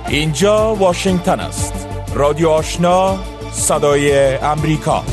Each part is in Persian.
اینجا واشنگتن است. رادیو آشنا، صدای امریکا.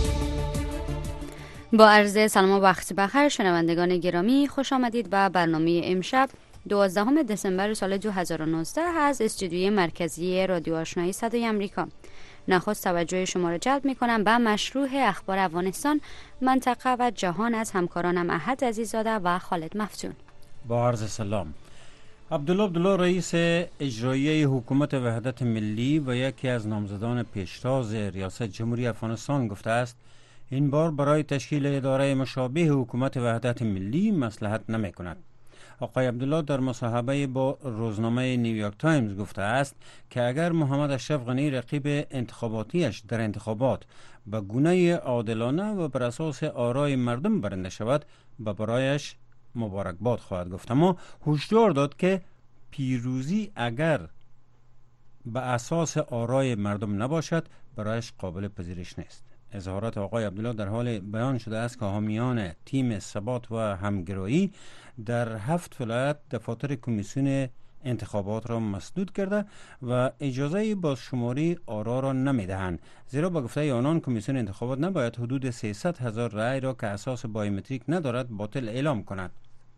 با عرض سلام و وقت بخیر شنوندگان گرامی، خوش آمدید به برنامه امشب 12 دسامبر سال 2019 از استودیوی مرکزی رادیو آشنایی صدای امریکا. نخست توجه شما را جلب می‌کنم به مشروع اخبار افغانستان، منطقه و جهان از همکارانم احد عزیزاده و خالد مفتون. با عرض سلام. عبدالله رئیس اجرایی حکومت وحدت ملی و یکی از نامزدان پیشتاز ریاست جمهوری افغانستان گفته است این بار برای تشکیل اداره مشابه حکومت وحدت ملی مصلحت نمی کند. آقای عبدالله در مصاحبه با روزنامه نیویورک تایمز گفته است که اگر محمد اشرف غنی رقیب انتخاباتیش در انتخابات به گونه عادلانه و بر اساس آرای مردم برنده شود برایش مبارکباد خواهد گفت، اما هشدار داد که پیروزی اگر به اساس آرای مردم نباشد برایش قابل پذیرش نیست. اظهارات آقای عبدالله در حال بیان شده است که حامیان تیم ثبات و همگرایی در 7 ولایت دفاتر کمیسیون انتخابات را مسدود کرده و اجازه بازشماری آرا را نمیدهند، زیرا به گفته آنان کمیسیون انتخابات نباید حدود 300,000 رأی را که اساس بایومتریک ندارد باطل اعلام کند.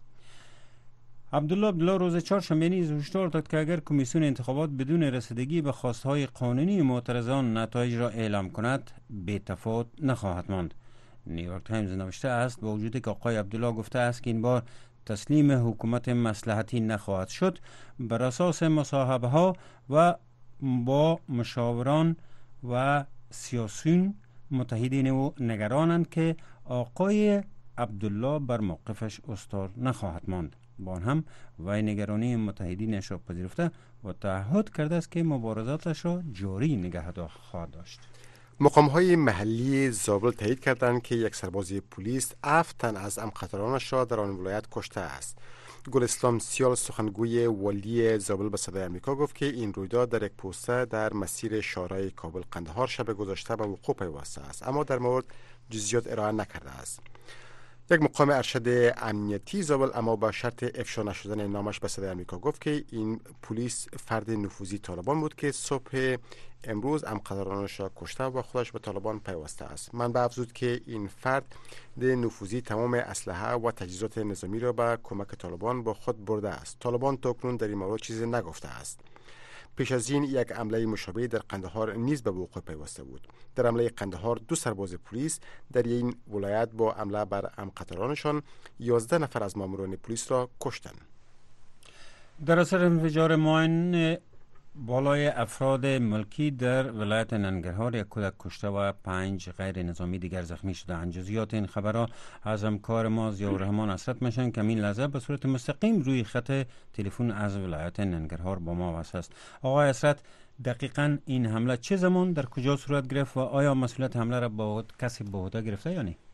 عبدالله روز چهارشنبه نیز هشدار داد که اگر کمیسیون انتخابات بدون رسیدگی به خواستهای قانونی معترضان نتایج را اعلام کند بی تفاوت نخواهد ماند. نیویورک تایمز نوشته است با وجودی که آقای عبدالله گفته است که این بار تسلیم حکومت مصلحتی نخواهد شد، بر اساس مصاحبه ها و با مشاوران و سیاسیون متحدین او نگرانند که آقای عبدالله بر موقفش استوار نخواهد ماند. با آن هم وی نگرانی متحدینش را پذیرفته و تعهد کرده است که مبارزاتش را جاری نگه خواهد داشت. مقام‌های محلی زابل تایید کردند که یک سرباز پلیس 7 تن از همقطارانش را در آن ولایت کشته است. گل اسلام سیال سخنگوی والی زابل به صدای آمریکا گفت که این رویداد در یک پوسته در مسیر شارع کابل قندهار شب گذشته به وقوع پیوسته است، اما در مورد جزئیات ارائه نکرده است. یک مقام ارشد امنیتی زابل اما با شرط افشا نشدن نامش به صدای آمریکا گفت که این پلیس فرد نفوذی طالبان بود که صبح امروز همقطارانش را کشته و خودش به طالبان پیوسته است. منبع افزود که این فرد نفوذی تمام اسلحه و تجهیزات نظامی را به کمک طالبان با خود برده است. طالبان تاکنون در این مورد چیزی نگفته است. پیش از این یک حمله مشابه در قندهار نیز به وقوع پیوسته بود. در حمله قندهار 2 سرباز پلیس در این ولایت با حمله بر همقطارانشان 11 نفر از ماموران پلیس را کشتند. در اثر انفجار ماین بالای افراد ملکی در ولایت ننگرهار یک کودک کشته و 5 غیر نظامی دیگر زخمی شدند. جزئیات این خبرها از همکار ما ضیاءالرحمن اسرت میشن که این لحظه به صورت مستقیم روی خط تلفن از ولایت ننگرهار با ما وصل است. آقای اسرت، دقیقاً این حمله چه زمان در کجا صورت گرفت و آیا مسئولیت حمله را با کسی به عهده گرفته یا نه؟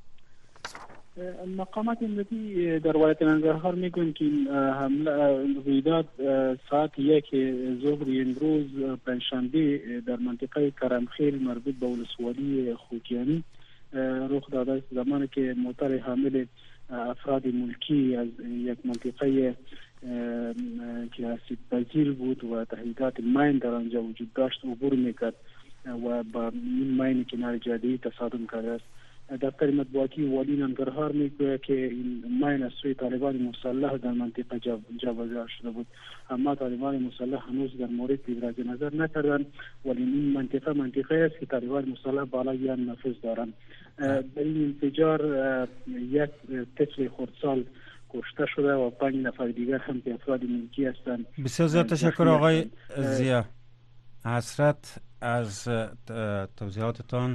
مقامات امنیتی در ولایت ننگرهار میگویند که این حمله رویداد ساعت 1 ظهر امروز پنجشنبه در منطقه کرمخیل مربوط به ولسوالی خوکیانی رخ داده است، زمانی که موتر حامل افراد ملکی از یک منطقه که اسید پذیر بود و تهدیدات ماین در آنجا وجود داشت عبور میکرد و با این ماین کنار جاده تصادم کرده است. دفتر مطبوعاتی والی ننگرهار میگوید که این ماین از سوی طالبان مسلح در منطقه جابجا شده بود، اما طالبان مسلح هنوز در مورد ابراز نظر نکردند، ولی این منطقه است که طالبان مسلح بالای آن نفوذ دارند. در این انفجار یک طفل خردسال کشته شده و 5 نفر دیگر هم که افراد ملکی هستند. بسیار زیاد تشکر آقای ضیاء حسرت از توضیحاتتان.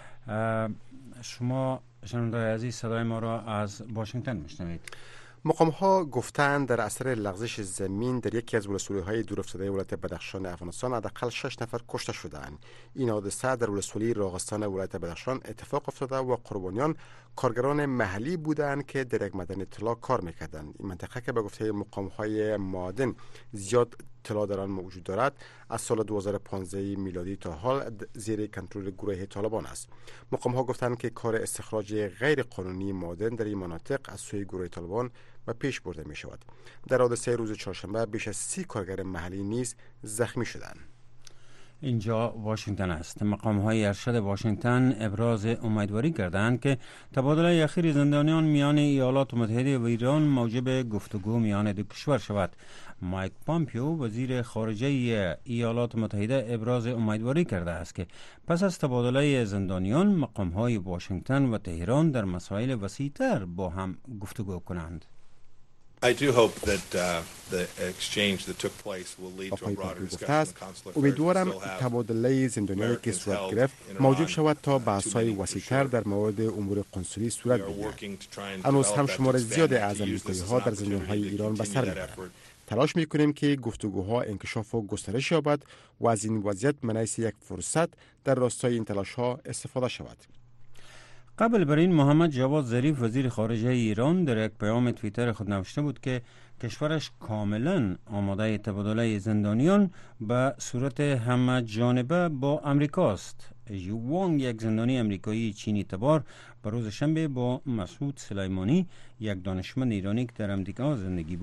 شما شنوندگان عزیز صدای ما را از واشنگتن میشنوید. مقام‌ها گفتند در اثر لغزش زمین در یکی از ولسوالی‌های دورافتاده ولایت بدخشان افغانستان حداقل 6 نفر کشته شدند. این حادثه در ولسوالی راغستان ولایت بدخشان اتفاق افتاده و قربانیان کارگران محلی بودند که در یک معدن طلا کار می‌کردند. این منطقه که به گفته مقام‌های معادن زیاد اطلاع در آن موجود دارد از سال 2015 میلادی تا حال زیر کنترل گروه طالبان است. مقام‌ها گفتند که کار استخراج غیر قانونی معادن در این مناطق از سوی گروه طالبان و پیش برده می شود. در حادثه روز چهارشنبه بیش از 30 کارگر محلی نیز زخمی شدند. اینجا واشنگتن است. مقام‌های ارشد واشنگتن ابراز امیدواری کردند که تبادله اخیر زندانیان میان ایالات متحده و ایران موجب گفتگو میان دو کشور شود. مایک پامپیو وزیر خارجه ایالات متحده ابراز امیدواری کرده است که پس از تبادله زندانیان مقام‌های واشنگتن و تهران در مسائل وسیع‌تر با هم گفتگو کنند. I do hope that the exchange that took place will lead to a broader discussion of consular affairs. امیدوارم تبادله زندانیانی که صورت گرفت موجب شود تا بحث‌های وسیع‌تر در مورد امور قنصلی صورت بگیرد. هنوز هم شمار زیادی از آمریکایی‌ها در زندان‌های ایران به سر می‌برند. تلاش می‌کنیم که گفتگوها انکشاف و گسترش یابد و از این وضعیت منیس یک فرصت در راستای این تلاش‌ها استفاده شود. قبل بر این محمد جواد ظریف وزیر خارجه ایران در یک پیام توییتر خود نوشته بود که کشورش کاملا آماده تبادله زندانیان به صورت همه جانبه با امریکا است. ژو وانگ، یک زندانی امریکایی چینی تبار، به روز شنبه با مسعود سلیمانی، یک دانشمند ایرانی که در امریکا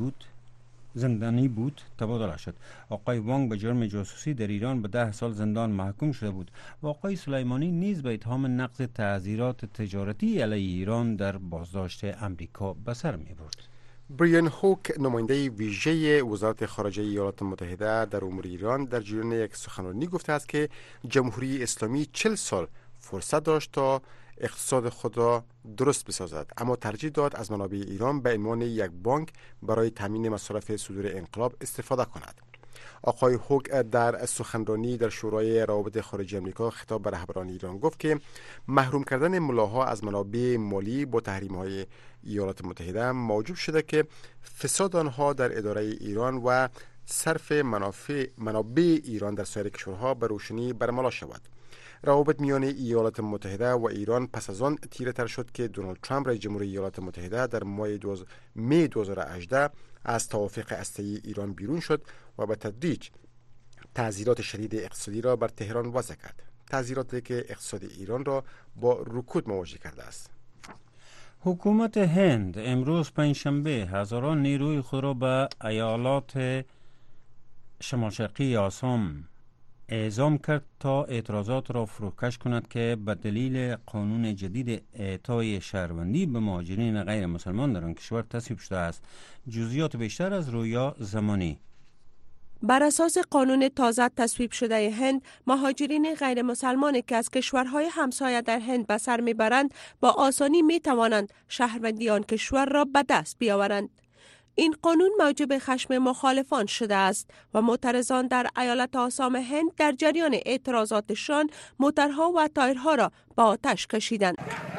زندانی بود تبادله شد. آقای وانگ به جرم جاسوسی در ایران به 10 سال زندان محکوم شده بود و آقای سلیمانی نیز به اتهام نقض تعزیرات تجارتی علیه ایران در بازداشت امریکا به سر می برد. بریان هوک، نماینده ویژه وزارت خارجه ایالات متحده در امور ایران، در جریان یک سخنرانی گفته است که جمهوری اسلامی 40 سال فرصت داشت تا اقتصاد خود را درست بسازد، اما ترجیح داد از منابع ایران به عنوان یک بانک برای تامین مصارف صدور انقلاب استفاده کند. آقای هوک در سخنرانی در شورای روابط خارجی آمریکا خطاب به رهبران ایران گفت که محروم کردن ملاها از منابع مالی با تحریم‌های ایالات متحده موجب شده که فساد آنها در اداره ایران و صرف منابع ایران در سایر کشورها به روشنی برملا شود. روابط میان ایالات متحده و ایران پس از آن تیره تر شد که دونالد ترامپ رئیس جمهور ایالات متحده در می 2018 از توافق هسته‌ای ایران بیرون شد و به تدریج تعزیرات شدید اقتصادی را بر تهران وضع کرد. تعزیراتی که اقتصاد ایران را با رکود مواجه کرده است. حکومت هند امروز پنجشنبه هزاران نیروی خود را به ایالات شمال شرقی آسام اعزام کرد تا اعتراضات را فروکش کند که به دلیل قانون جدید اعطای شهروندی به مهاجرین غیر مسلمان در آن کشور تصویب شده است. جزئیات بیشتر از رویا زمانی. بر اساس قانون تازه تصویب شده هند، مهاجرین غیر مسلمانی که از کشورهای همسایه در هند به سر میبرند با آسانی می توانند شهروندی آن کشور را به دست بیاورند. این قانون موجب خشم مخالفان شده است و معترضان در ایالت آسام هند در جریان اعتراضاتشان موترها و تایرها را با آتش کشیدند.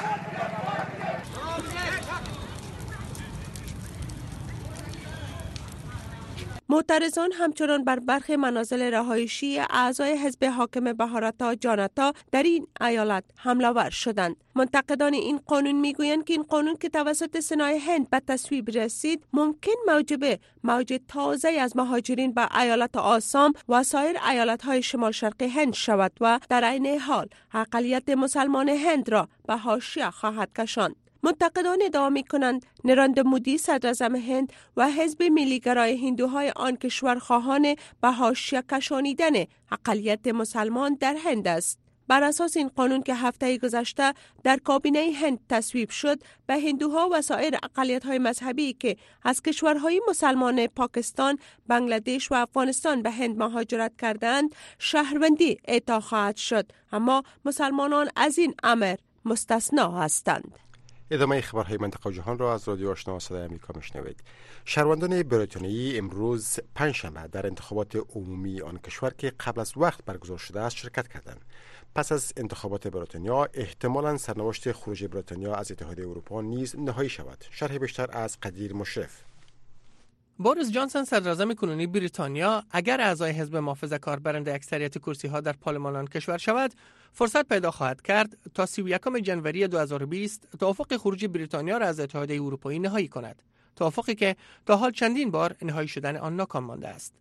معترضان همچنان بر برخی منازل رهایشی اعضای حزب حاکم بهارتا جانتا در این ایالت حمله ور شدند. منتقدان این قانون میگویند که این قانون که توسط سنای هند به تصویب رسید ممکن موجب موج تازه از مهاجرین به ایالت آسام و سایر ایالت‌های شمال شرقی هند شود و در عین حال اقلیت مسلمان هند را به حاشیه خواهد کشاند. منتقدان ادعا می‌کنند نریندرا مودی صدراعظم هند و حزب ملیگرای هندوهای آن کشور خواهان به حاشیه کشانیدن اقلیت مسلمان در هند است. بر اساس این قانون که هفته گذشته در کابینه هند تصویب شد، به هندوها و سایر اقلیت‌های مذهبی که از کشورهای مسلمان پاکستان، بنگلادش و افغانستان به هند مهاجرت کردند، شهروندی اعطا خواهد شد، اما مسلمانان از این امر مستثنا هستند. ادامه خبرهای منطقه و جهان را از رادیو آشنا صدای آمریکا میشنوید. شهروندان بریتانیایی امروز پنجشنبه در انتخابات عمومی آن کشور که قبل از وقت برگزار شده است شرکت کردند. پس از انتخابات بریتانیا احتمالاً سرنوشت خروج بریتانیا از اتحادیه اروپا نیز نهایی شود. شرح بیشتر از قدیر مشرف. بوریس جانسون صدراعظم کنونی بریتانیا اگر اعضای حزب محافظه‌کار برنده اکثریت کرسی‌ها در پارلمان آن کشور شود، فرصت پیدا خواهد کرد تا 31 ژانویه 2020 توافق خروج بریتانیا را از اتحادیه اروپایی نهایی کند. توافقی که تا حال چندین بار نهایی شدن آن ناکام مانده است.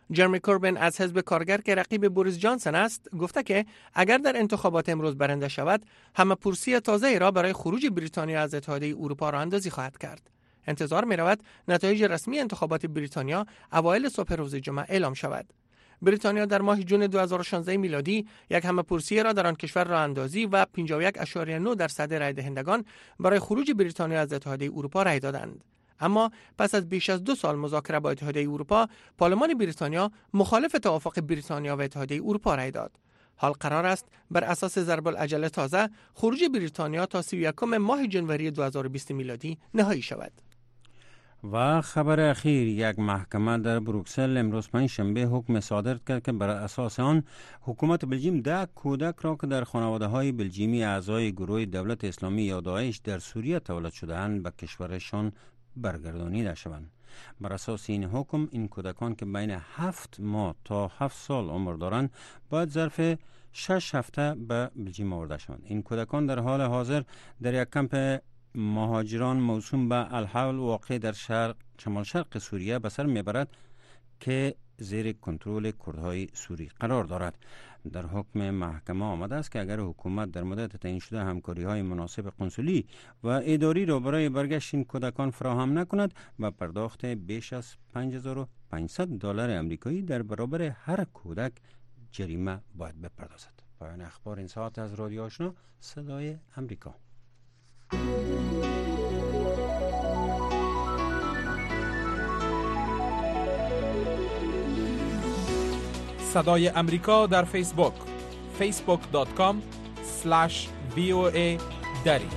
جرمی کوربین از حزب کارگر که رقیب بوریس جانسن است گفته که اگر در انتخابات امروز برنده شود همه پرسی تازه را برای خروج بریتانیا از اتحادیه اروپا راه اندازی خواهد کرد. انتظار می رود نتایج رسمی انتخابات بریتانیا اوایل صبح روز جمعه اعلام شود. بریتانیا در ماه جون 2016 میلادی یک همه‌پرسی را در آن کشور راه اندازی و 51.9% رای دهندگان برای خروج بریتانیا از اتحادیه اروپا رای دادند. اما پس از بیش از 2 سال مذاکره با اتحادیه اروپا، پارلمان بریتانیا مخالف توافق بریتانیا و اتحادیه اروپا رای داد. حال قرار است بر اساس ضرب العجله تازه خروج بریتانیا تا 31 ماه جنوری 2020 میلادی نهایی شود. و خبر اخیر، یک محکمه در بروکسل امروز پنجشنبه حکم صادر کرد که بر اساس آن حکومت بلژیم 10 کودک را که در خانواده های بلژیمی اعضای گروه دولت اسلامی یا داعش در سوریه تولد شده‌اند به کشورشان برگردانیده شوند. بر اساس این حکم این کودکان که بین 7 ماه تا 7 سال عمر دارند باید ظرف 6 هفته به بلژیم آورده شوند. این کودکان در حال حاضر در یک کمپ مهاجران موسوم به الحول واقع در شمال شرق سوریه به سر میبرد که زیر کنترل کردهای سوری قرار دارد. در حکم محکمه آمده است که اگر حکومت در مدت تعیین شده همکاری های مناسب قنسولی و اداری را برای برگشت این کودکان فراهم نکند و پرداخت بیش از $5500 امریکایی در برابر هر کودک جریمه باید بپردازد. پایان اخبار این ساعت از رادیو آشنا صدای امریکا. صدای امریکا در فیسبوک facebook.com/VOA دری.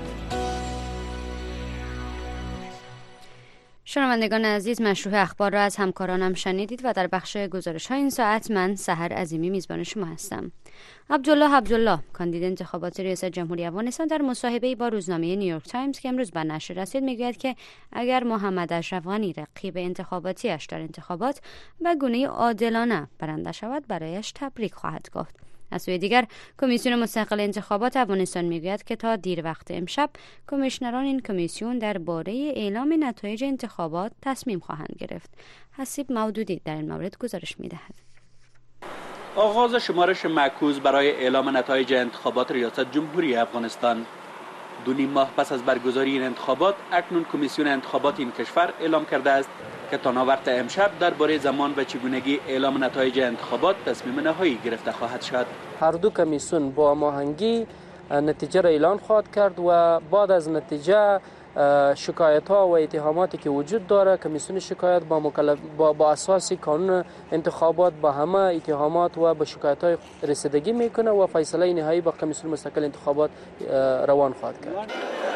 شنوندگان عزیز، مشروع اخبار را از همکارانم شنیدید و در بخش گزارش های این ساعت من سحر عظیمی میزبان شما هستم. عبدالله کاندید انتخابات ریاست جمهوری افغانستان در مصاحبه‌ای با روزنامه نیویورک تایمز که امروز به نشر رسید میگوید که اگر محمد اشرف غنی رقیب انتخاباتیش در انتخابات به گونه عادلانه برنده شود برایش تبریک خواهد گفت. از سوی دیگر کمیسیون مستقل انتخابات افغانستان میگوید که تا دیر وقت امشب کمیشنران این کمیسیون درباره اعلام نتایج انتخابات تصمیم خواهند گرفت. حسیب مودودی در این مورد گزارش میدهد. آغاز شمارش معکوس برای اعلام نتایج انتخابات ریاست جمهوری افغانستان. 2.5 ماه پس از برگزاری این انتخابات، اکنون کمیسیون انتخابات این کشور اعلام کرده است که تا ناوقت امشب درباره زمان و چگونگی اعلام نتایج انتخابات تصمیم نهایی گرفته خواهد شد. هر دو کمیسیون با هماهنگی نتیجه را اعلان خواهد کرد و بعد از نتیجه شکایت ها و اتهاماتی که وجود داره کمیسیون شکایت با اساس قانون انتخابات با همه اتهامات و با شکایت های رسیدگی میکنه و فیصله نهایی با کمیسیون مستقل انتخابات روان خواهد کرد.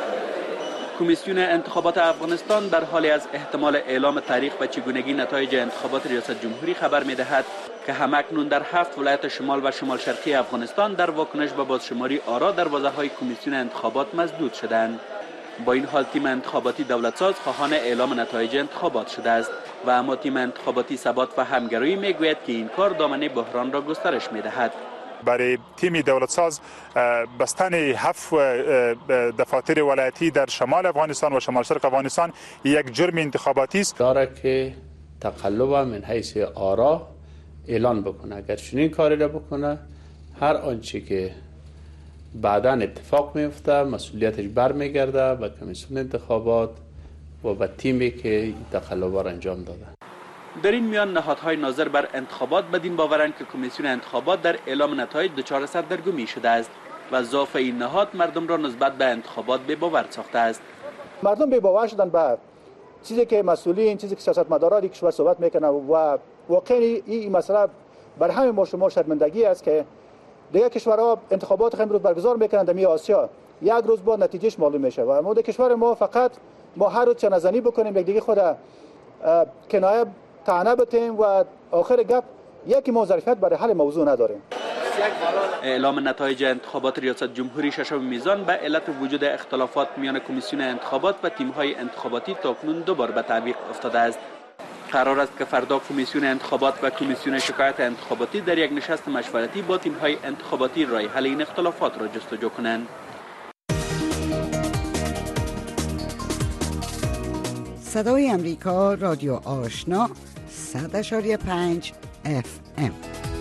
کمیسیون انتخابات افغانستان در حالی از احتمال اعلام تاریخ و چگونگی نتایج انتخابات ریاست جمهوری خبر می‌دهد که همکنون در 7 ولایت شمال و شمال شرقی افغانستان در واکنش به بازشماری آرا دروازه‌های کمیسیون انتخابات مسدود شدند. با این حال تیم انتخاباتی دولتساز خواهان اعلام نتایج انتخابات شده است و اما تیم انتخاباتی ثبات و همگرایی میگوید که این کار دامنه بحران را گسترش می‌دهد. برای تیم دولتساز بستن 7 دفاتر ولایتی در شمال افغانستان و شمال شرق افغانستان یک جرم انتخاباتی است. داره که تقلب من حیث آرا اعلان بکنه. اگر چنین کاری را بکنه هر آنچه که بعداً اتفاق میفته مسئولیتش برمیگرده به کمیسیون انتخابات و به تیمی که این تقلب را انجام داده. در این میان نهادهای ناظر بر انتخابات بدین باورند که کمیسیون انتخابات در اعلام نتایج دچار سردرگمی شده است و ضعف این نهاد مردم را نسبت به انتخابات بی‌باور ساخته است. مردم بی‌باور شدن به چیزی که مسئولین، چیزی که سیاستمداران کشور صحبت میکنن و واقعا این مسئله بر همه ما شما شرمندگی است که دیگه کشورها انتخابات خیلی روز برگزار میکنن در آسیا، یک روز بعد نتیجهش معلوم میشه و ما در کشور ما فقط ما هر روز چنزنی بکنیم یک دیگه خود کنایه طعنه بتیم و آخر گپ یکی ما ظرفیت برای حل موضوع نداریم. اعلام نتایج انتخابات ریاست جمهوری ششم میزان به علت وجود اختلافات میان کمیسیون انتخابات و تیم‌های انتخاباتی تاکنون دوبار به تعویق افتاده است. قرار است که فردا کمیسیون انتخابات و کمیسیون شکایت انتخاباتی در یک نشست مشورتی با تیم‌های انتخاباتی راه حل این اختلافات را جستجو کنند. صدای امریکا رادیو آشنا 100.5 FM.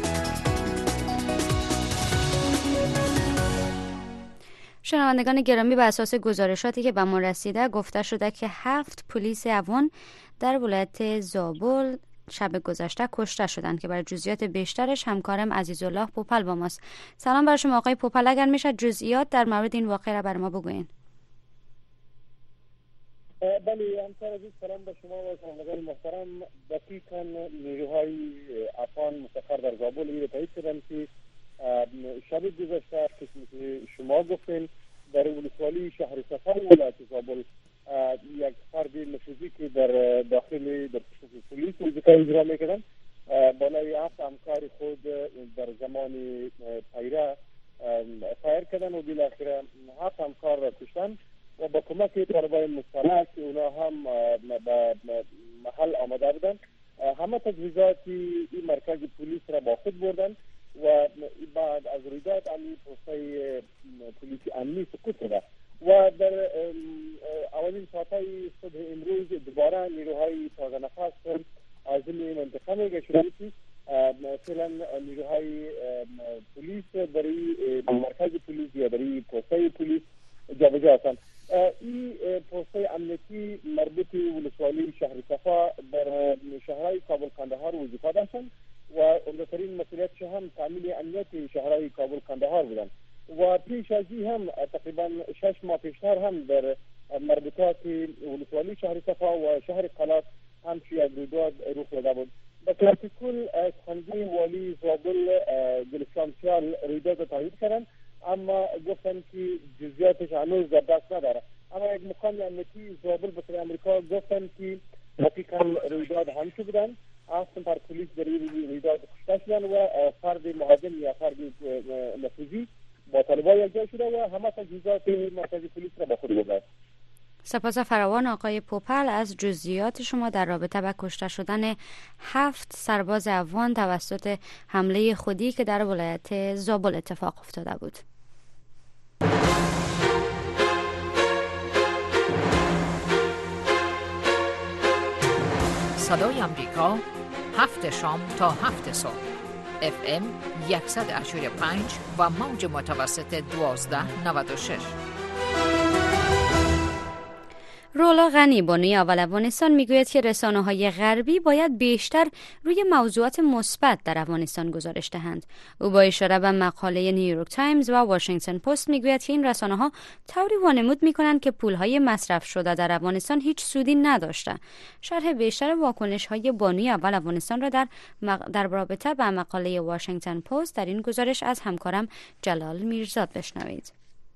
شنوندگان گرامی، بر اساس گزارشاتی که به ما رسیده گفته شده که 7 پلیس افغان در ولایت زابل شب گذشته کشته شدند که برای جزئیات بیشترش همکارم عزیزالله پوپل با ماست. سلام بر شما آقای پوپل، اگر میشه جزئیات در مورد این واقعه را بر ما بگوین. بله همکار عزیز، سلام به شما و شنوندگان محترم. دقیقاً نیروهای افغان مستقر در زابل این تایید کردند که شب گذشته که شما گفتین در ولسوالی شهر صفا ولایت زابل یک فرد نفوذی که در داخل در پلیس وظیفه اجرا میکردن بالای 7 همکار خود در زمان پیره فایر کردن و بالاخره 7 همکار را کشتن و با کمک طالبان مسلح که اونا هم به محل آمده بودن همه تجهیزات این مرکز پلیس را با خود بردن و بعد از رویداد علی پوستای پلیسی امنی سقوط شده و در اولین ساعتهای صبح امروز دوباره نیروهای تازه نفس از این منطقه میگه شده که مثلا نیروهای پلیس برای مرکز پلیس یا برای پوستای پلیس جابجا هستند. این پوستای امنیتی مربوط ولسوالی شهر صفا در شهرهای کابل قندهار وظیفه داشتند و عمده‌ترین مسئولیتش هم تامین امنیت شهرهای کابل قندهار بودند و پیش از این هم تقریبا 6 ماه پیشتر هم در مربوطات ولسوالی شهر صفا و شهر قلات هم یک رویداد رخ داده بود. به صورت کل سخنگوی والی زابل گلستان سیال رویداد تایید کردند، اما گفتن که جزئیاتش هنوز در دست نداره. اما یک مقام امنیتی زابل به سوی امریکا گفتن که دقیقاً رویداد هم بودن، 7 نفر پلیس در رویداد کشته شدن و فرد مهاجم یا فرد نفوذی با طالبان یکجا شده و همه تجهیزات مرکز پلیس را با خود برد. سپاس فراوان آقای پوپل از جزئیات شما در رابطه با کشته شدن 7 سرباز افغان توسط حمله خودی که در ولایت زابل اتفاق افتاده بود. صدای امریکا 7 شام تا 7 صبح FM 100.5 و موج متوسط 1296. رولا غنی بانوی اول افغانستان میگوید که رسانه‌های غربی باید بیشتر روی موضوعات مثبت در افغانستان گزارش دهند. او با اشاره به مقاله نیویورک تایمز و واشنگتن پست میگوید که این رسانه‌ها طوری وانمود میکنند که پولهای مصرف شده در افغانستان هیچ سودی نداشته. شرح بیشتر واکنش‌های بانوی اول افغانستان را در رابطه با مقاله واشنگتن پست در این گزارش از همکارم جلال میرزاد بشنوید.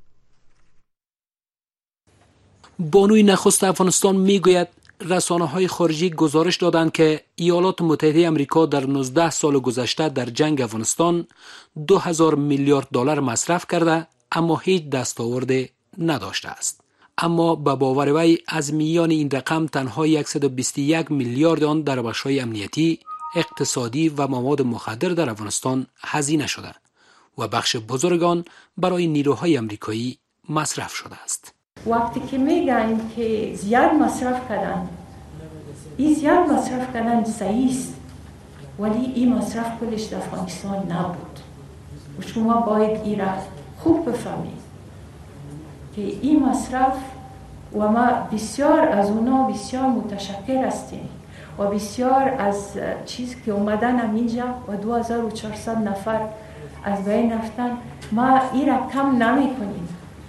بانوی نخست افغانستان میگوید رسانه‌های خارجی گزارش دادند که ایالات متحده آمریکا در 19 سال گذشته در جنگ افغانستان 2000 میلیارد دلار مصرف کرده اما هیچ دستاوردی نداشته است. اما به باور وی از میان این رقم تنها 121 میلیارد آن در بخش‌های امنیتی، اقتصادی و مواد مخدر در افغانستان هزینه شده و بخش بزرگ آن برای نیروهای آمریکایی مصرف شده است. وقتی که میگن که زیاد مصرف کردن، این زیاد مصرف کردن صحیح است، ولی این مصرف کلش در افغانستان نبود و شما باید این را خوب بفهمید که این مصرف و ما بسیار از اونا بسیار متشکر هستیم و بسیار از چیز که اومدن هم اینجا و 2400 نفر از بین رفتن، ما این را کم نمی کنیم.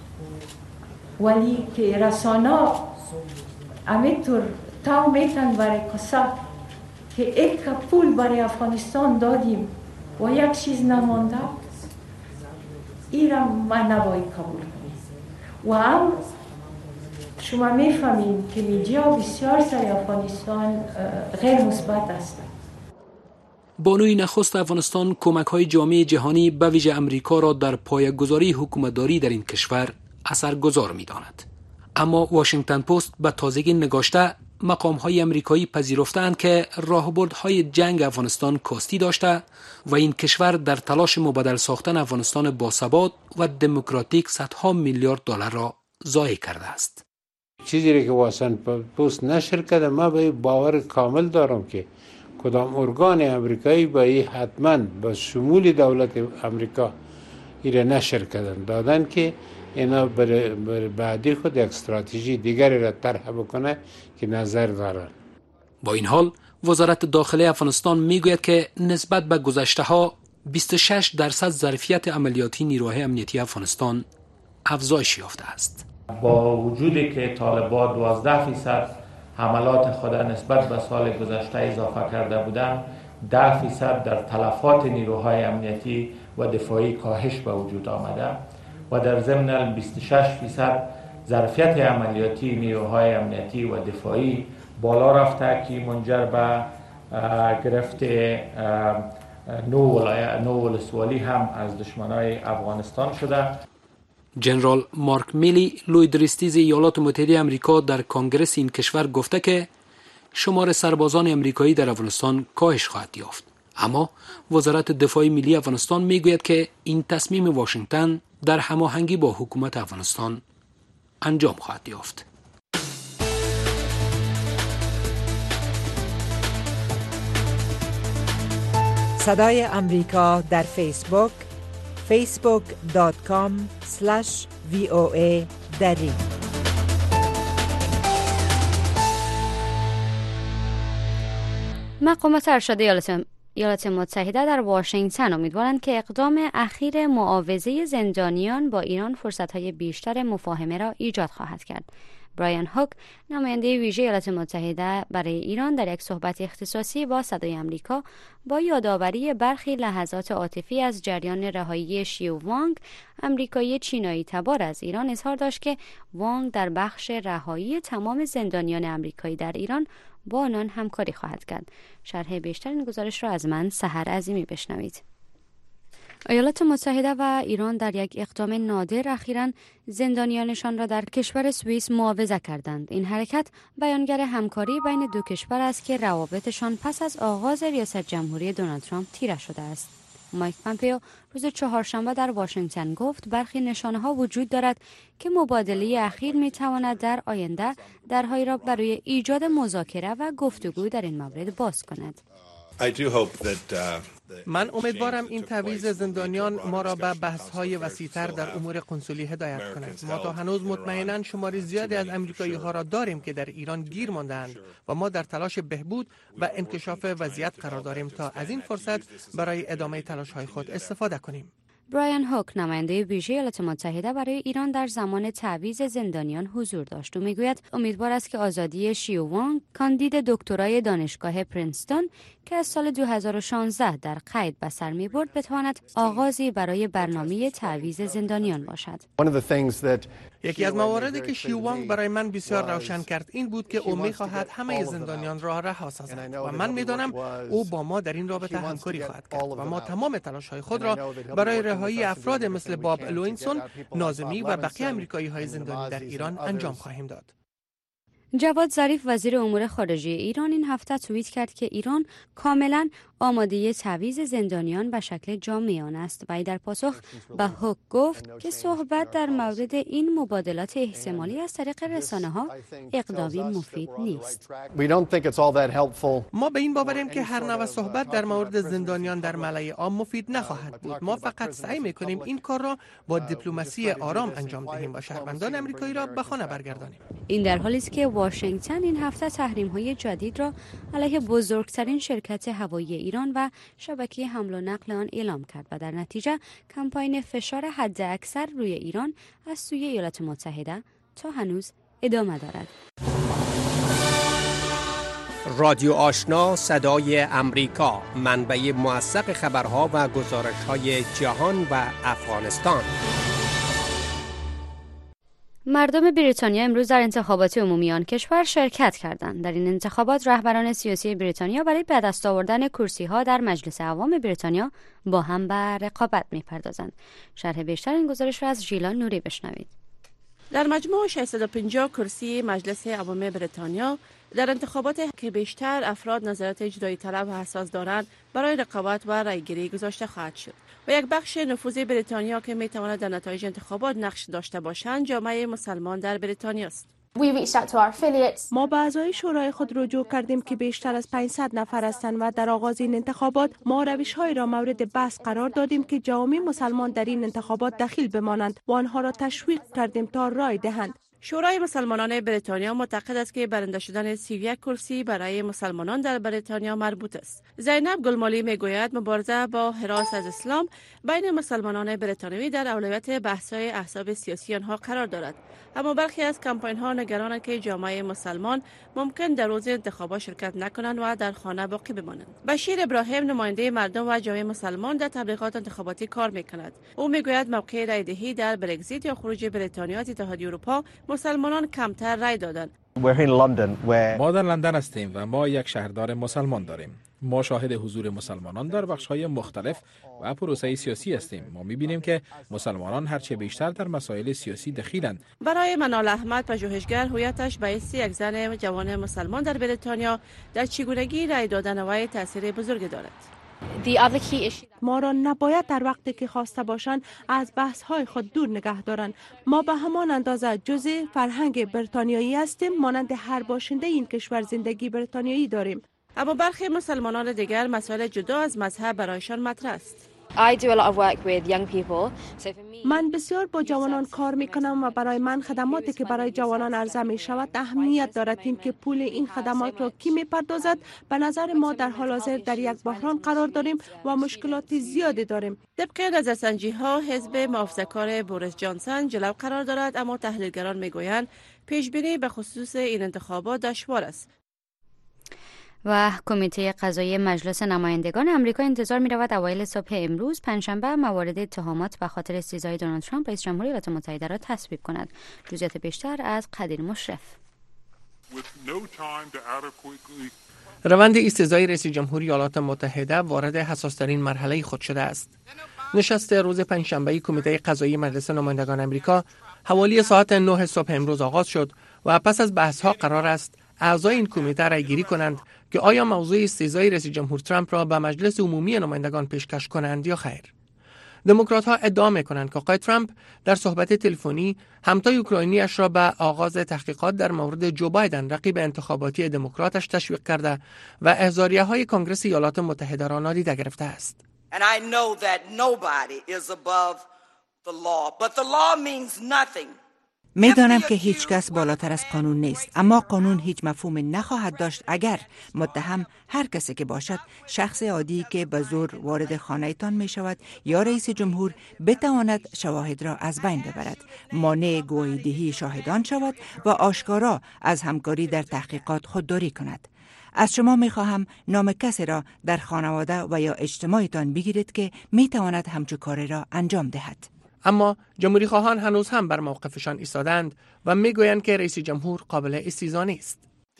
ولی که رسانه همینطور تاو میتن برای قصه که یک پول برای افغانستان دادیم و یک چیز نمانده، این را ما نباید قبول کنیم. و هم شما میفهمین که میدیا بسیار سر افغانستان غیر مثبت است. بانوی نخست افغانستان کمک‌های جامعه جهانی به ویژه امریکا را در پایه‌گذاری حکومتداری در این کشور اثرگذار می‌داند. اما واشنگتن پست به تازگی نگاشته مقام‌های امریکایی پذیرفتند که راهبردهای جنگ افغانستان کاستی داشته و این کشور در تلاش مبادل ساختن افغانستان باثبات و دموکراتیک صدها میلیارد دلار را ضایع کرده است. چیزی که واشنگتن پست نشر کرده، ما به باور کامل دارم که کدام ارگان امریکایی با این حتما با شمول دولت امریکا ایره نشر کردن دادن که اینا بر بعدی خود یک استراتژی دیگری را طرح بکنه که نظر دارن. با این حال وزارت داخلی افغانستان میگوید که نسبت به گذشته ها 26% ظرفیت عملیاتی نیروهای امنیتی افغانستان افزایش یافته است. با وجودی که طالبان 12% حملات خود نسبت به سال گذشته اضافه کرده بودند، 10% در تلفات نیروهای امنیتی و دفاعی کاهش به وجود آمده و در ضمن 26% ظرفیت عملیاتی نیروهای امنیتی و دفاعی بالا رفته که منجر به گرفت نو ولسوالی هم از دشمنای افغانستان شده. جنرال مارک میلی لویدریستیز ایالات متحده آمریکا در کنگره این کشور گفته که شمار سربازان آمریکایی در افغانستان کاهش خواهد یافت، اما وزارت دفاع ملی افغانستان میگوید که این تصمیم واشنگتن در هماهنگی با حکومت افغانستان انجام خواهد یافت. صدای امریکا در فیسبوک facebook.com/VOA دری. مقامات ارشد ایالات متحده در واشنگتن امیدوارند که اقدام اخیر معاوضه زندانیان با ایران فرصت‌های بیشتر مفاهمه را ایجاد خواهد کرد. برایان هوک، نماینده ویژه ایالات متحده برای ایران، در یک صحبت اختصاصی با صدای آمریکا با یادآوری برخی لحظات عاطفی از جریان رهایی شیو وانگ، آمریکایی چینایی تبار از ایران، اظهار داشت که وانگ در بخش رهایی تمام زندانیان آمریکایی در ایران با آنان همکاری خواهد کرد. شرح بیشتر این گزارش را از من سحر عظیمی بشنوید. ایالات متحده و ایران در یک اقدام نادر اخیراً زندانیانشان را در کشور سوئیس معاوضه کردند. این حرکت بیانگر همکاری بین دو کشور است که روابطشان پس از آغاز ریاست جمهوری دونالد ترامپ تیره شده است. مایک پامپئو روز چهارشنبه در واشنگتن گفت برخی نشانه‌ها وجود دارد که مبادله اخیر می‌تواند در آینده درهایی را برای ایجاد مذاکره و گفتگو در این مورد باز کند. من امیدوارم این تعویض زندانیان ما را به بحث‌های وسیع‌تر در امور قنسولی هدایت کند. ما تا هنوز مطمئناً شماری زیادی از آمریکایی‌ها را داریم که در ایران گیر مانده‌اند و ما در تلاش بهبود و انکشاف وضعیت قرار داریم تا از این فرصت برای ادامه تلاش‌های خود استفاده کنیم. برایان هوک، نماینده ویژه ایالات متحده برای ایران، در زمان تعویض زندانیان حضور داشت و میگوید امیدوار است که آزادی شیو وانگ، کاندید دکترای دانشگاه پرینستون که از سال 2016 در قید به سر می‌برد، بتواند آغازی برای برنامه تعویض زندانیان باشد. یکی از مواردی که شیو وانگ برای من بسیار روشن کرد این بود که او می‌خواهد همه زندانیان را رها سازد و من می‌دانم او با ما در این رابطه همکاری خواهد کرد و ما تمام تلاش‌های خود را برای رهایی افراد مثل باب لوینسون، ناظمی و بقیه آمریکایی‌های زندانی در ایران انجام خواهیم داد. جواد ظریف، وزیر امور خارجه ایران، این هفته توییت کرد که ایران کاملا آماده تعویض زندانیان به شکل جامعانه است و در پاسخ به هوک گفت که صحبت در مورد این مبادلات احتمالی از طریق رسانه‌ها اقدامی مفید نیست. ما به این باوریم که هر نوع صحبت در مورد زندانیان در ملأ عام مفید نخواهد بود. ما فقط سعی می‌کنیم این کار را با دیپلماسی آرام انجام دهیم و شهروندان آمریکایی را به خانه برگردانیم. این در حالی است که واشنگتن این هفته تحریم‌های جدید را علیه بزرگترین شرکت هوایی ایران و شبکه حمل و نقل آن اعلام کرد و در نتیجه کمپاین فشار حداکثر روی ایران از سوی ایالات متحده تا هنوز ادامه دارد. رادیو آشنا، صدای امریکا، منبع موثق خبرها و گزارش‌های جهان و افغانستان. مردم بریتانیا امروز در انتخابات عمومی آن کشور شرکت کردند. در این انتخابات رهبران سیاسی بریتانیا برای به دست آوردن کرسی‌ها در مجلس عوام بریتانیا با هم به رقابت می‌پردازند. شرح بیشتر این گزارش را از ژیلا نوری بشنوید. در مجموع 650 کرسی مجلس عوام بریتانیا در انتخابات که بیشتر افراد نظرات اجرایی طلب و حساس دارند برای رقابت و رایگیری گذاشته خواهد شد و یک بخش نفوذ بریتانیا که میتواند در نتایج انتخابات نقش داشته باشند جامعه مسلمان در بریتانیا است. ما به اعضای شورای خود رجوع کردیم که بیشتر از 500 نفر هستند و در آغاز این انتخابات ما روش‌هایی را مورد بحث قرار دادیم که جوامع مسلمان در این انتخابات دخیل بمانند و آنها را تشویق کردیم تا رای دهند. شورای مسلمانان بریتانیا معتقد است که برنده شدن 31 کرسی برای مسلمانان در بریتانیا مربوط است. زینب گلمالی میگوید مبارزه با هراس از اسلام بین مسلمانان بریتانیایی در اولویت بحث‌های احزاب سیاسی آنها قرار دارد. اما برخی از کمپاین‌ها نگرانند که جامعه مسلمان ممکن در روز انتخابات شرکت نکنند و در خانه باقی بمانند. بشیر ابراهیم نماینده مردم و جامعه مسلمان در تبلیغات انتخاباتی کار می‌کند. او میگوید موقع رای دهی در برگزیت یا خروج بریتانیا از اتحادیه اروپا مسلمانان کمتر رای دادند. ما در لندن هستیم و ما یک شهردار مسلمان داریم. ما شاهد حضور مسلمانان در بخش‌های مختلف و پروسه سیاسی هستیم. ما می‌بینیم که مسلمانان هرچه بیشتر در مسائل سیاسی دخیلند. برای منال احمد پژوهشگر، هویتش به حیث یک زن جوان مسلمان در بریتانیا در چگونگی رای دادن وی تاثیر بزرگی دارد. ما را نباید در وقتی که خواسته باشند از بحث‌های خود دور نگه دارند. ما به همان اندازه جزء فرهنگ بریتانیایی هستیم مانند هر باشنده این کشور زندگی بریتانیایی داریم. اما برخی مسلمانان دیگر مسائل جدا از مذهب برایشان مطرح است. من بسیار با جوانان کار میکنم و برای من خدماتی که برای جوانان عرضه می شود اهمیت دارد. این که پول این خدمات را کی میپردازد؟ به نظر ما در حال حاضر در یک بحران قرار داریم و مشکلات زیادی داریم. طبق نظرسنجی ها حزب محافظه‌کار بوریس جانسن جلو قرار دارد، اما تحلیلگران میگویند پیش بینی به خصوص این انتخابات دشوار است. و کمیته قضایی مجلس نمایندگان آمریکا انتظار می رود اوایل صبح امروز پنجشنبه موارد اتهامات به خاطر استیزای دونالد ترامپ رئیس جمهوری ایالات متحده را تصویب کند. جزئیات بیشتر از قدیر مشرف. روند استیزای رئیس جمهوری ایالات متحده وارد حساس‌ترین مرحله خود شده است. نشست روز پنجشنبه کمیته قضایی مجلس نمایندگان آمریکا حوالی ساعت 9 صبح امروز آغاز شد و پس از بحث‌ها قرار است اعضای این کمیته رای گیری کنند که آیا موضوع استیزای رئیس جمهور ترامپ را به مجلس عمومی نمایندگان پیشکش کنند یا خیر. دموکرات‌ها ادعا می‌کنند که آقای ترامپ در صحبت تلفنی همتای اوکراینی‌اش را به آغاز تحقیقات در مورد جو بایدن رقیب انتخاباتی دموکراتش تشویق کرده و احضاریه‌های کنگره ایالات متحده را نادیده گرفته است. میدانم که هیچ کس بالاتر از قانون نیست، اما قانون هیچ مفهوم نخواهد داشت اگر متهم هر کسی که باشد شخص عادی که به زور وارد خانه تان می شود یا رئیس جمهور بتواند شواهد را از بین ببرد، مانع گواهیدهی شاهدان شود و آشکارا از همکاری در تحقیقات خودداری کند. از شما می خواهم نام کسی را در خانواده و یا اجتماعتان بگیرید که می تواند همچون کاری را انجام دهد. اما جمهوری خواهان هنوز هم بر موقفشان ایستادند و میگویند که رئیس جمهور قابل استیضاح نیست.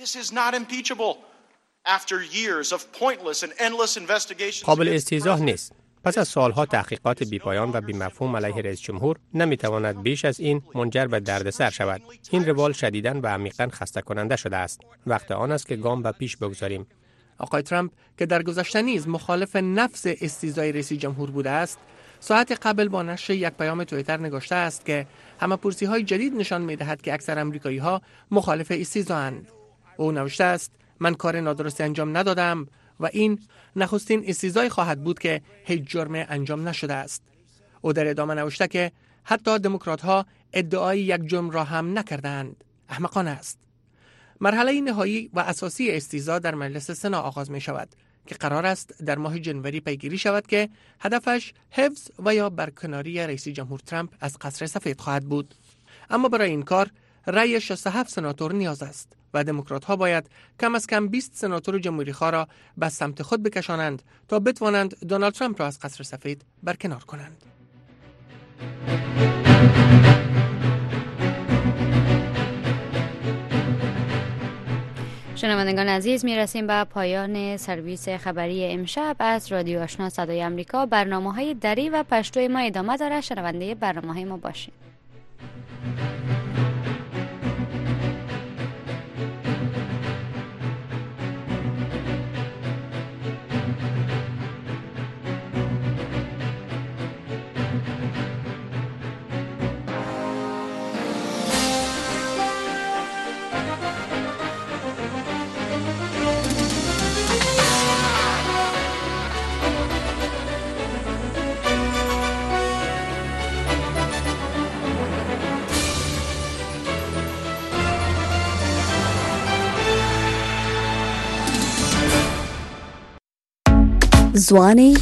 قابل استیضاح نیست. پس از سالها تحقیقات بی‌پایان و بی‌مفهوم علیه رئیس جمهور نمیتواند بیش از این منجر به دردسر شود. این روال شدیداً و عمیقاً خسته کننده شده است. وقت آن است که گام به پیش بگذاریم. آقای ترامپ که در گذشته نیز مخالف نفس استیضاح رئیس جمهور بوده است، ساعت قبل با نشر یک پیام توییتر نگاشته است که همه‌پرسی‌های جدید نشان می‌دهد که اکثر آمریکایی‌ها مخالف استیضاح‌اند. او نوشته است من کار نادرستی انجام ندادم و این نخستین استیضاح خواهد بود که هیچ جرم انجام نشده است. او در ادامه نوشته که حتی دموکرات‌ها ادعای یک جرم را هم نکردند. احمقانه است. مرحله نهایی و اساسی استیضاح در مجلس سنا آغاز می‌شود که قرار است در ماه جنوری پیگیری شود که هدفش حفظ و یا برکناری رئیس جمهور ترامپ از قصر سفید خواهد بود. اما برای این کار رأی 67 سناتور نیاز است و دموکرات‌ها باید کم از کم 20 سناتور جمهوری‌خواه را به سمت خود بکشانند تا بتوانند دونالد ترامپ را از قصر سفید برکنار کنند. شنوندگان عزیز، میرسیم به پایان سرویس خبری امشب از رادیو آشنا صدای آمریکا. برنامه‌های دری و پشتو ما ادامه داره. شنونده برنامه‌های ما باشید. زوانه